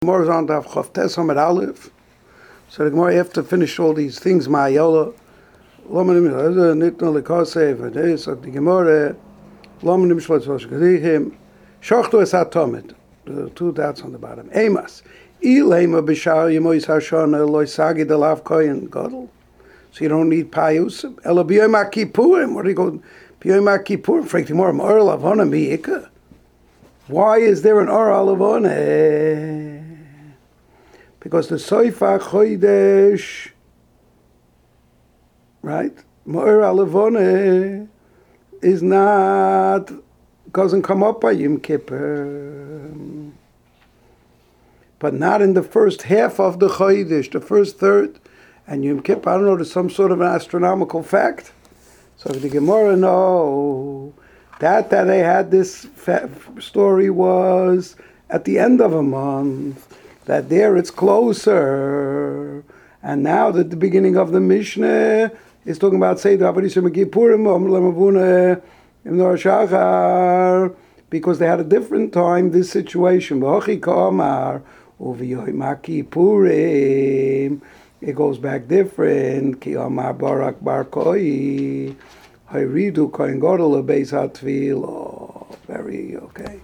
Gemara is on Daf Chof Tes Amud Aleph. So the Gemara, after finish all these things, Ma'ayola, Lomanim Nitno Lekosei, V'Deis, the Gemara, Lomanim Shlotz V'Shkadihim, Shochtu Es HaTomid, the two dots on the bottom. Emas, Ilema B'Shar Yemois HaShona, Loi Sagi Delav Koyin Godel. So you don't need Payusim. Ela B'Yom HaKippurim, what do you go, B'Yom HaKippurim, Frank Timor, Ma'or Lavona Mi'ika. Why is there an Or Alavona? Because the Soifa Chodesh, right? Ma'or Alavona is not, doesn't come up by Yom Kippur. But not in the first half of the Chodesh, the first third. And Yom Kippur, I don't know, there's some sort of an astronomical fact. So if the Gemara know that they had this story was at the end of a month, that there it's closer. And now that the beginning of the Mishnah is talking about Seder Avadisha Mekipurim, because they had a different time, this situation. It goes back different. Ki Amar Barak Bar Koi Hayridu Kohen Gadol Beis HaTefillah. Very okay.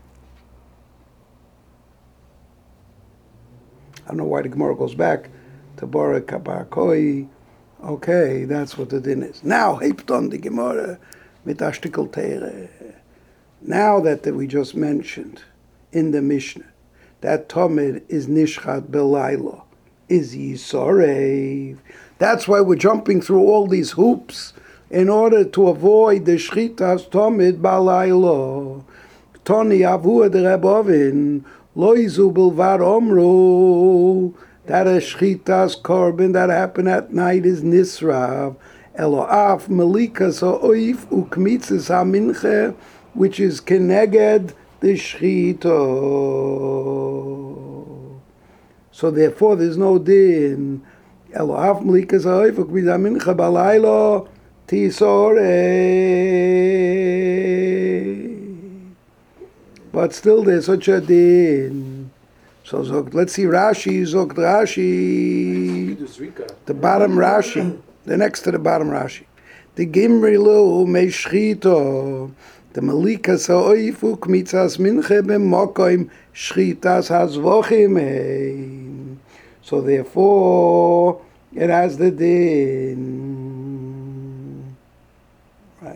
I don't know why the Gemara goes back to Barak Bar Koi. Okay, that's what the din is. Now, Hepton the Gemara mit Ashtikal Teire. Now that we just mentioned in the Mishnah that Tomid is Nishchat Belayla, is Yisorev. That's why we're jumping through all these hoops in order to avoid the Shchitas Tomid Balayla. Toni Avua de Rebovin Lo Yizu Bilvad Omru, that a Shchitas Korban that happened at night is Nisrav. Eloaf Melikas Ha'oif Ukmitzes HaMinche, which is Keneged the Shchita. So therefore there's no din. Eloaf Melikas Ha'oif Ukmitzes HaMinche Balayla Tisoreh. But still there's such a din. So let's see Rashi, Zogt Rashi, the bottom Rashi, the next to the bottom Rashi. The Gimri Lo Meishchito, the Melikas Ha'oifu Kmitzas Minche B'Mokoim Shchitas Hazvochim. So therefore it has the din. Right.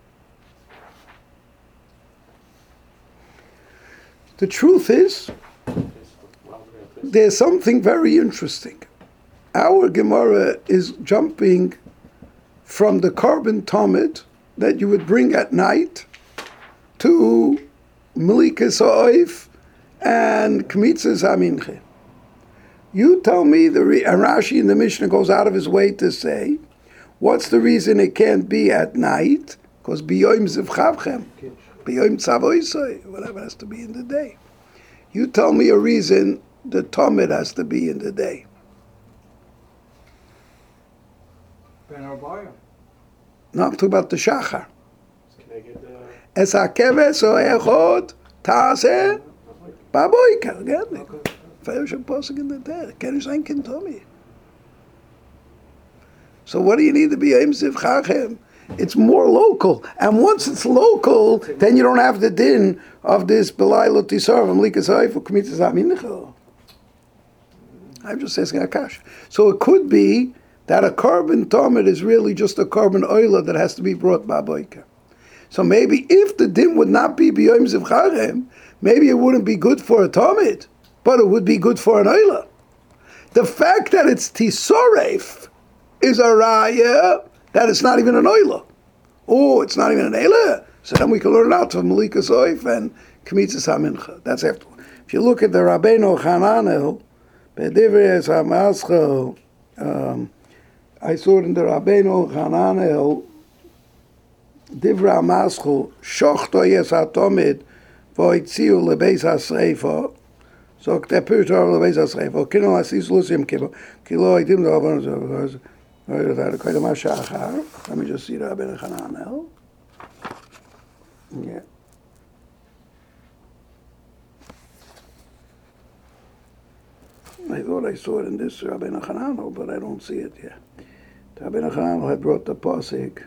The truth is, there's something very interesting. Our Gemara is jumping from the Korban Tomid that you would bring at night to Melikas Ha'oif and Kmitzas HaMinche. You tell me, Rashi in the Mishnah goes out of his way to say, what's the reason it can't be at night? Because B'yoim Zivchavchem, B'yoim Tzavoisoi, whatever has to be in the day. You tell me a reason the Tomid has to be in the day. No, I'm talking about the Shachar. Es hakeves o echot ta'aseh ba'boiker. Again, Ferish posing in the day. Kenish ein kintomi. So what do you need to be Yom Zivchachem? It's more local, and once it's local, then you don't have the din of this Belayla Tisar from Likas Ha'oif or Kmitzas HaMincha. I'm just asking Akash. So it could be that a Korban Tomid is really just a Korban Oila that has to be brought Ba'boiker. So maybe if the din would not be B'Yom Zivcharem, maybe it wouldn't be good for a Tomid, but it would be good for an Oila. The fact that it's Tisoref is a Raya that it's not even an Oila. Oh, it's not even an Oila. So then we can learn out from Melikas Ha'oif and Kmitzas HaMincha. That's after. If you look at the Rabbeinu Hananel, B'divrei HaMaschel, I saw it in the Rabbeinu Hananel, Divrei HaMaschel, Shochto Yes HaTomid, V'oitziu Lebeis HaSreifa, so the Pirush Lebeis HaSreifa, Kino Asis Lusim Kibo, Kilo Itim D'Avon, let me just see the Rabbeinu Hananel. Yeah. I thought I saw it in this Rabbeinu Hananel, but I don't see it here. Rabbeinu Hananel had brought the pasuk.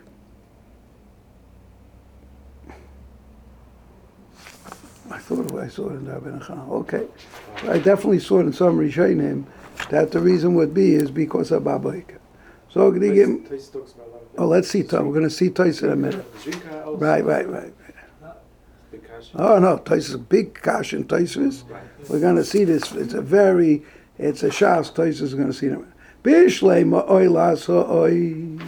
I thought I saw it in Rabbeinu Hananel. Okay, I definitely saw it in some Rishonim that the reason would be is because of Babaik. So let's see. We're going to see Tais in a minute. Right. Oh no, Tais is a big kash in Taisus. We're going to see this. It's a shas. Tais is going to see it. Bishlei ma'oy la'sa'oy.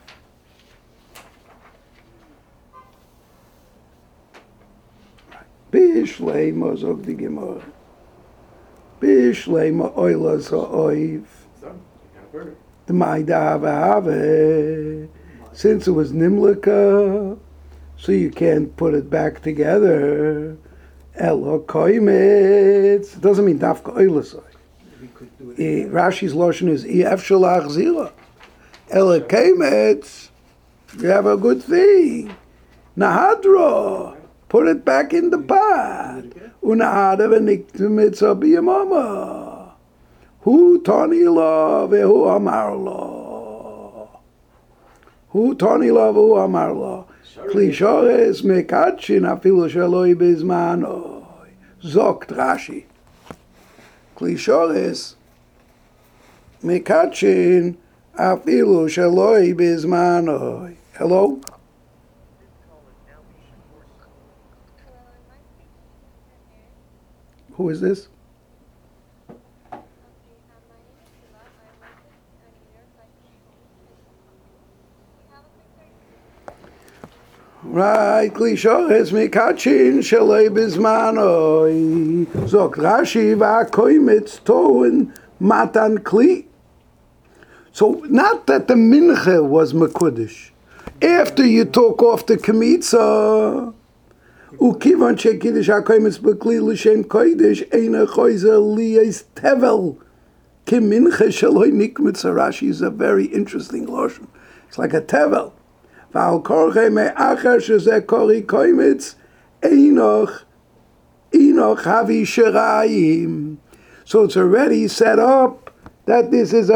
Bishlei ma'zog di gemor. Bishlei ma'oy la'sa'oy. The ma'ida since it was nimlika, so you can't put it back together. Elo koimetz. It doesn't mean dafka oilasoi. Rashi's lotion is ef shalach zila. Elo koimetz. You have a good thing. Nahadro. Put it back in the pot. Unahada v'niktimitza b'yamama. Hu tani lo vehu amar lo. Hu tani lo vehu amar lo. Klishores mekachin afilu shaloi bizmanoi. Zokt Rashi. Klishores mekachin afilu shaloi bizmanoi. Hello? Who is this? Right, klishores mikachin shalei bizmanoi. Zok Rashi va'koimitz tohen matan kli. So not that the mincha was mekudesh. After you took off the kmitza, ukivan shekidish ha'koimitz b'kli l'shem kodesh eina choizer liyes tevel ki mincha shaloi nikmitza. Rashi is a very interesting lotion. It's like a tevel. So it's already set up that this is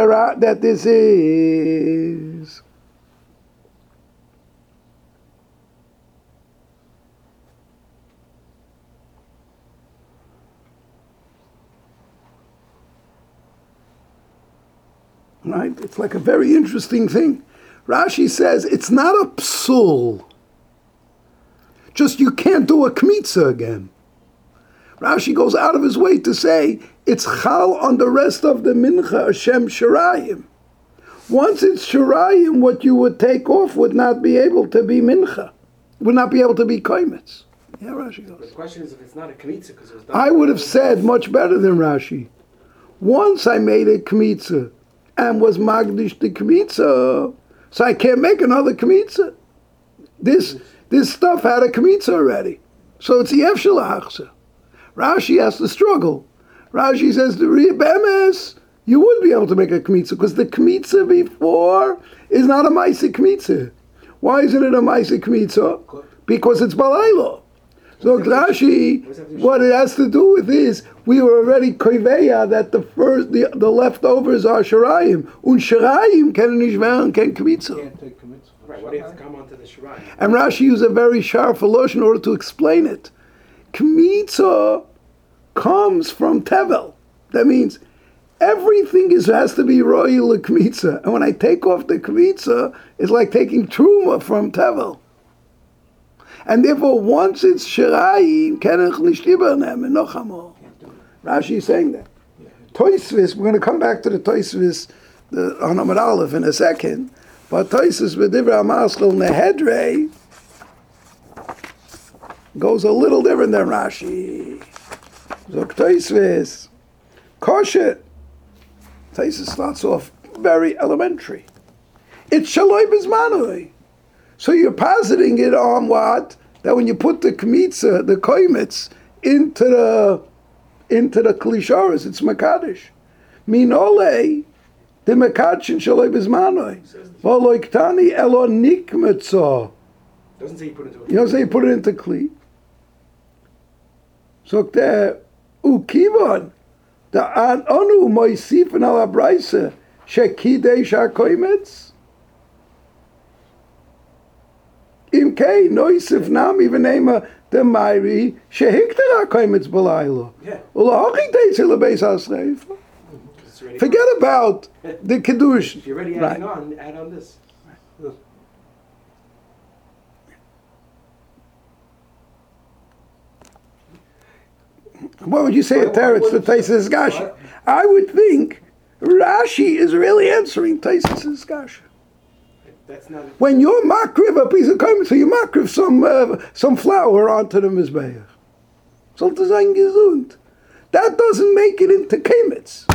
right. It's like a very interesting thing. Rashi says it's not a psul. Just you can't do a kmitza again. Rashi goes out of his way to say it's chal on the rest of the mincha Hashem shirayim. Once it's shirayim, what you would take off would not be able to be mincha, would not be able to be koimetz. Yeah, Rashi goes. But the question is if it's not a kmitza, because it was done. I would have said much better than Rashi. Once I made a kmitza and was magdish the kmitza, so I can't make another kmitza. This stuff had a kmitza already. So it's the efshalachsa. Rashi has to struggle. Rashi says, the bemes, you would be able to make a kmitza, because the kmitza before is not a maisa kmitza. Why isn't it a maisa kmitza? Because it's balaylo. So Rashi, what it has to do with is, we were already koiveya that the leftovers are shirayim. Un shirayim ken nishveren ken kmitza. Right, why do you have to come onto the shirayim? And Rashi used a very sharp lotion in order to explain it. Kmitza comes from tevel. That means everything has to be royal kmitza. And when I take off the kmitza, it's like taking truma from tevel. And therefore, once it's shirayim, kenech nishtibernem enochamor. Rashi is saying that. Toisvis, we're going to come back to the Toisvis, the Hanamad Aleph in a second. But Toisvis v'divra maschel nehedrei goes a little different than Rashi. So Toisvis, kosher. Toisvis starts off very elementary. It's shaloi bizmanoi. So you're positing it on what? That when you put the kmitza, the koimetz, into the klisharis, it's makadosh. Minole, the makachin shaloi bizmanoi. V'loiktani elo nikmetza. Doesn't say you put it into a You don't say you put it into kli. So there, ukivon, The an anu moisifin al abraisa shekidesh hakoimetz. Im kei noisif nami v'nema the Mairi shehikter hakoimetz b'laylo. Yeah. Ulahochik deis beis hasreifa. Forget about the Kiddush. If you're already adding on, add on this. What would you say at Teretz to Taisus Gasha? I would think Rashi is really answering Taisus Gasha. That's not. When you makriv a piece of komitz, so you makriv some flour onto the mizbeach. Sollte sein gesund. That doesn't make it into komitz.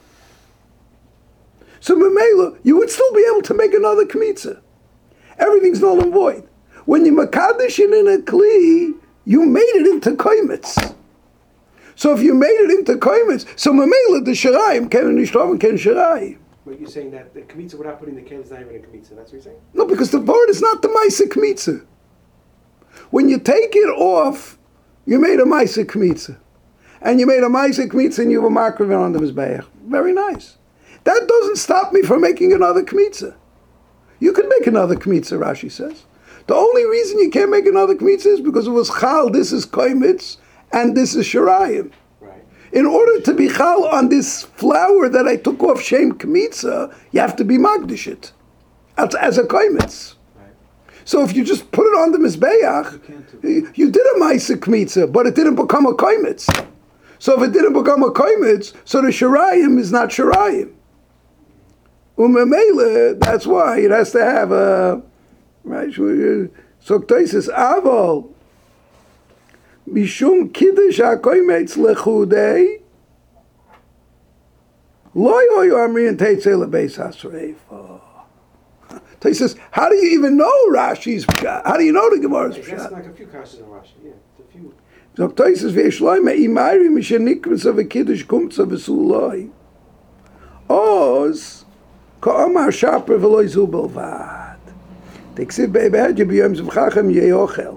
So Mamela, you would still be able to make another kmitza. Everything's null and void. When you makadish it in a kli, you made it into komitz. So if you made it into komitz, so Mamela the shirayim ken nishtav ken shirayim. But you're saying that the kmitza without putting the kelim is not even a kmitza. That's what you're saying? No, because the board is not the Maisa Kmitza. When you take it off, you made a Maisa Kmitza. And you made a Maisa Kmitza and you have a makriv on the Mizbeach. Very nice. That doesn't stop me from making another Kmitza. You can make another Kmitza, Rashi says. The only reason you can't make another Kmitza is because it was Chal, this is Koimitz, and this is Shirayim. In order to be chal on this flour that I took off Shem Kmitza, you have to be magdish it as a koimitz. Right. So if you just put it on the mizbeach, you did a ma'isa Kmitza, but it didn't become a koimitz. So if it didn't become a koimitz, so the shirayim is not shirayim. Umemele, that's why it has to have a right. So Tosis aval. Mishum kiddush hakoimetz lechudei loy oyu amrin teitzei lebeis hasreifa. He says, how do you even know Rashi's pshat? How do you know the Gemara's pshat? There's like a few kashas in Rashi. Yeah, a few. So Tosis ve'eshloime imari mishenikvus of a kiddush kumtza v'suloi oz ka'omar shaper v'loi zu belvad. Teksiv be'ebehedje b'yom zevchachem ye'ochel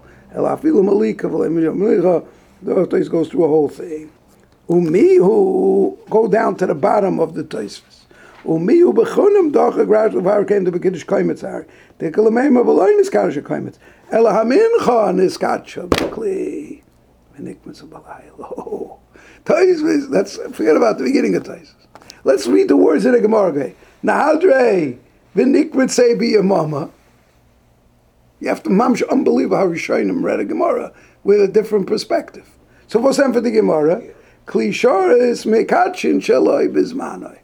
the Toys goes through a whole thing. Umihu, go down to the bottom of the Toysfus. Umihu bechunim docha gradual var came to Bekidish Koimetz har. Tekelamema beloin is Kaddish Koimetz. Elahamincha niskacha bekli. Menikmetz balaylo. Toysfus, let's forget about the beginning of Toysfus. Let's read the words in the Gemara. Nahadre, v'nikmetz say be your mama. You have to mamsh unbelievable how Rishonim read a Gemara with a different perspective. So what's that for the Gemara? Klisharis mekachin shaloi bizmanoi.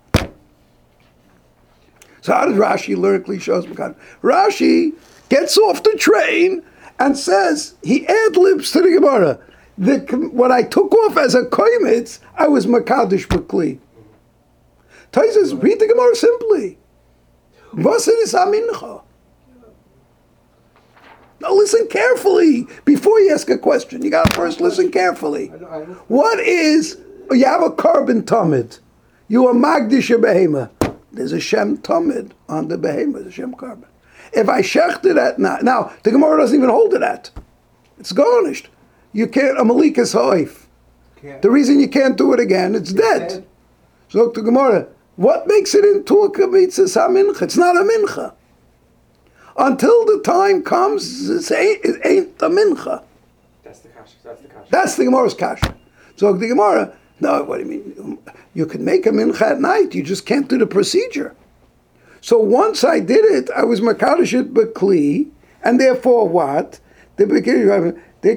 So how does Rashi learn Klisharis mekachin? Rashi gets off the train and says, he ad-libs to the Gemara. What I took off as a koimitz, I was makadish b'kli. Taisus, read the Gemara simply. Vasid is amincha. Now listen carefully before you ask a question. You got to first listen carefully. What is, you have a carbon tamid. You are magdish a behema. There's a shem tamid on the behema, there's a shem carbon. If I shechte that now the Gemara doesn't even hold to that. It's garnished. You can't, a malikas ha'if. The reason you can't do it again, it's dead. So to Gemara, what makes it into a kamitzah mincha? It's not a mincha. Until the time comes, it ain't the mincha. That's the kasha. That's the kasha. That's the Gemara's kasha. So the Gemara, no, what do you mean? You can make a mincha at night, you just can't do the procedure. So once I did it, I was makadish it b'kli, and therefore what? The beginning,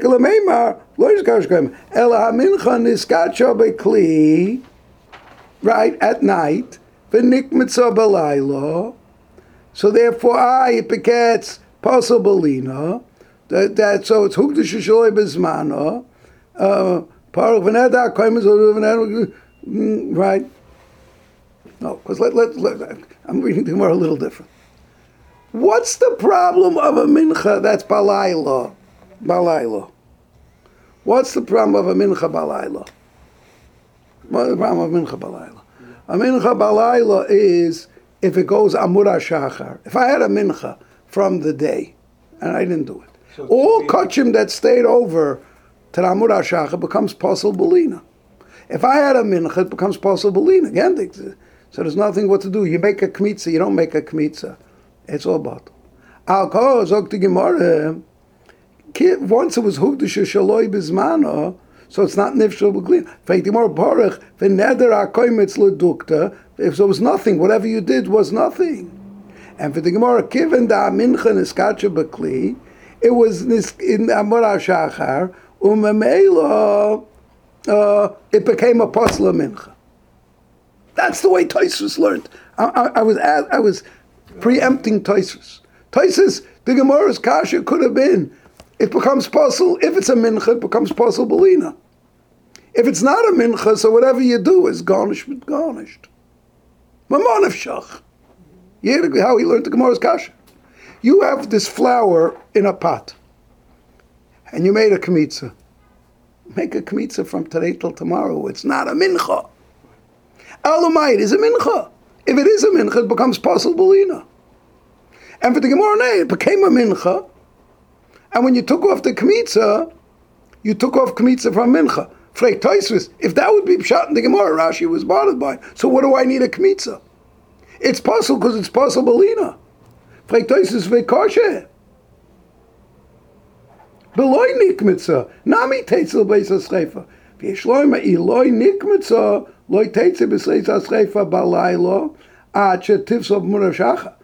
right, at night, v'nikmitza b'laylo. So therefore, it begets possibilina. That so it's hukdish shaloi bezmano. Parach v'neda koymes right. No, because let I'm reading the Gemara a little different. What's the problem of a mincha that's balayla? Balayla. What's the problem of a mincha balayla? What's the problem of mincha balayla? A mincha balayla is if it goes Amura Shachar. If I had a mincha from the day, and I didn't do it, so all kachim that stayed over to the Amura Shachar becomes Pasal Belina. If I had a mincha, it becomes possible again. So there's nothing what to do. You make a kmitza, you don't make a kmitza. It's all bottled. Alcohol, zog the Gemara, once it was hugdish shaloi bizmano, so it's not nifshal b'glin. Feit Gemara parach v'neder hakoymetz ledukta. If there was nothing, whatever you did was nothing. And for the Gemara, kiven da mincha niskacha b'kli, it was in Amar HaShachar, umemela, it became a pasla mincha. That's the way Tosfos learned. I was preempting Tosfos. Tosfos, the Gemara's kasha could have been, it becomes possible, if it's a mincha, it becomes possible belina. If it's not a mincha, so whatever you do is garnished with garnished. Mamonef shach. You hear how he learned the Gemara's kasha. You have this flour in a pot, and you made a kmitza. Make a kmitza from today till tomorrow. It's not a mincha. Alumayit is a mincha. If it is a mincha, it becomes possible belina. And for the Gemara, it became a mincha. And when you took off the kmitza, you took off kmitza from mincha. Frek Tosfos, if that would be pshat in the Gemara, Rashi was bothered by it. So what do I need a kmitza? It's possible because it's possible belina. Frek Tosfos v'kosher. Beloy nikmitza, nami teitzel beis haschreifa. V'yeshloima iloi nikmitza, loy teitzel beis haschreifa balaylo, ad shetivsov murashacha.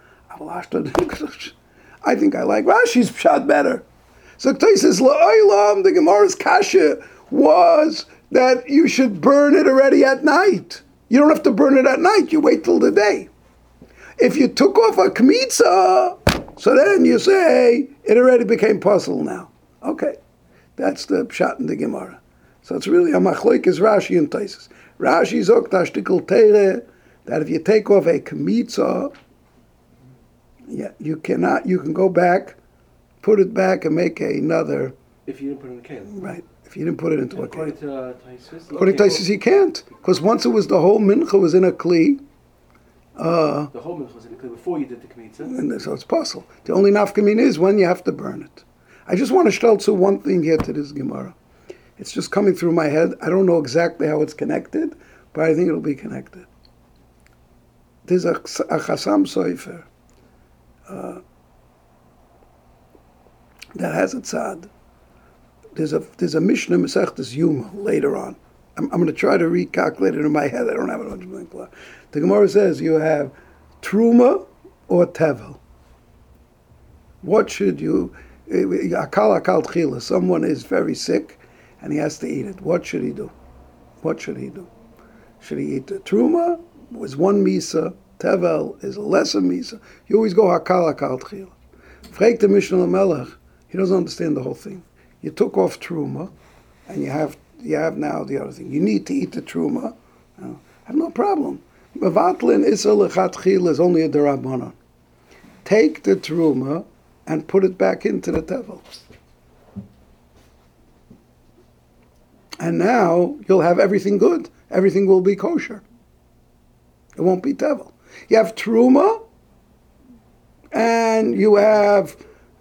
I think I like Rashi's pshat better. So Tosfos la'olam, the Gemara's kasha was that you should burn it already at night. You don't have to burn it at night. You wait till the day. If you took off a kmitza, so then you say it already became possible now. Okay, that's the pshat in the Gemara. So it's really a machloikes Rashi and Tosfos. Rashi zok tashtikol teire that if you take off a kmitza, yeah, you can go back, put it back, and make another. If you didn't put it in a can. Right. If you didn't put it into a can. According to Tosfos. According to Tosfos, you can't, because once it was the whole mincha was in a kli. The whole mincha was in a kli before you did the kmitza. And so it's possible. The only nafkamin is when you have to burn it. I just want to stelzu one thing here to this Gemara. It's just coming through my head. I don't know exactly how it's connected, but I think it'll be connected. There's a Chasam Sofer that has a tzad. There's a Mishnah Masechtas Yuma later on. I'm going to try to recalculate it in my head. I don't have it on the The Gemara says you have truma or tevel. What should you? Akal tchila. Someone is very sick and he has to eat it. What should he do? What should he do? Should he eat the truma? Was one misa. Tevel is a lesser misa. You always go akal tchila. Frek the Mishnah Lamelech. He doesn't understand the whole thing. You took off truma, and you have now the other thing. You need to eat the truma. I have no problem. Mevatlin isar lechatchila is only a derabanan. Take the truma and put it back into the tevel. And now you'll have everything good. Everything will be kosher. It won't be tevel. You have truma, and you have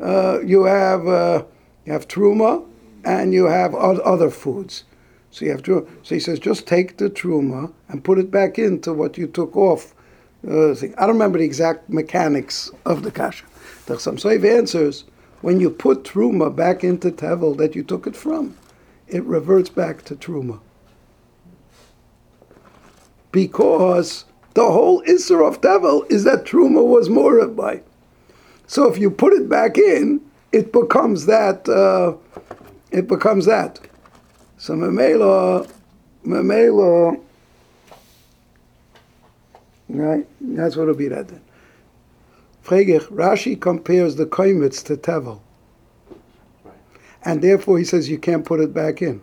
truma, and you have other foods. So you have truma. So he says, just take the truma and put it back into what you took off. I don't remember the exact mechanics of the kasha. The Chasam Sofer answers, when you put truma back into tevel that you took it from, it reverts back to truma. Because the whole isser of tevel is that truma was more by. So if you put it back in, it becomes that. So memela, right? That's what it'll be that then. Fregich, Rashi compares the koimitz to tevel, right. And therefore he says you can't put it back in.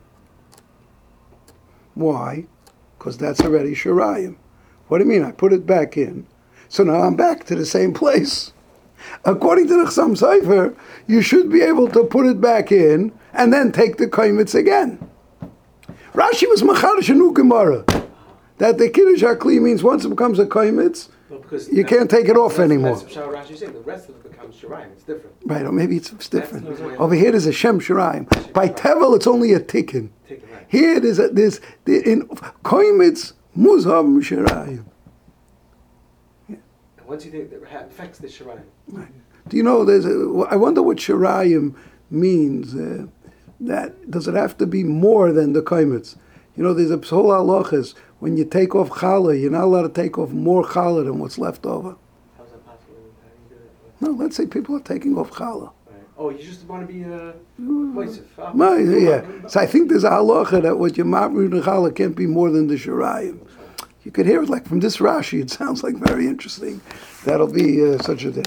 Why? Because that's already shirayim. What do you mean? I put it back in, so now I'm back to the same place. According to the Chasam Sofer, you should be able to put it back in and then take the koimitz again. Rashi was macharish a new Gemara that the kiddush hakli means once it becomes a koimitz, you can't take it off anymore. That's what Rashi said. The rest of it becomes shirayim. It's different. Right, or maybe it's different. Over here there's a shem shirayim. By tevel, it's only a tikkun. Here in Koimitz Muzham Shirayim. And once you think that affects the Shirayim. Right. Do you know I wonder what Shirayim means. That does it have to be more than the Koimitz? You know, there's a whole halachas. When you take off challah, you're not allowed to take off more challah than what's left over. How's that possible? How do you do that? No, let's say people are taking off challah. Right. Oh, you just want to be moisef. Yeah. So I think there's a halacha that what your ma'amru and challah can't be more than the shirayim. You could hear it like from this Rashi. It sounds like very interesting. That'll be such a thing.